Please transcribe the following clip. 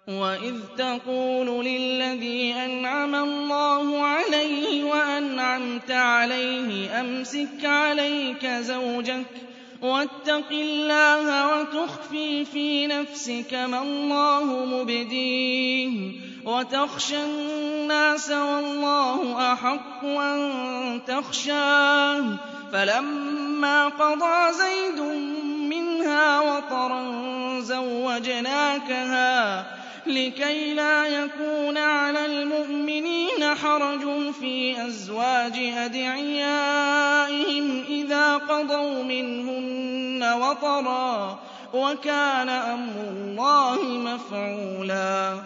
وَإِذْ تَقُولُ لِلَّذِي أَنْعَمَ اللَّهُ عَلَيْهِ وَأَنْعَمْتَ عَلَيْهِ أَمْسِكْ عَلَيْكَ زَوْجَكَ وَاتَّقِ اللَّهَ وَتُخْفِي فِي نَفْسِكَ مَا اللَّهُ مُبْدِيهِ وَتَخْشَى النَّاسَ وَاللَّهُ أَحَقُّ أَن تَخْشَاهُ فَلَمَّا قَضَىٰ زَيْدٌ مِّنْهَا وَطَرًا زَوَّجْنَاكَهَا لِكَيْ لَا يَكُونَ عَلَى الْمُؤْمِنِينَ حَرَجٌ فِي أَزْوَاجِ أَدْعِيَائِهِمْ إِذَا قَضَوْا مِنْهُنَّ وَطَرًا ۚ وَكَانَ أَمْرُ اللَّهِ مَفْعُولًا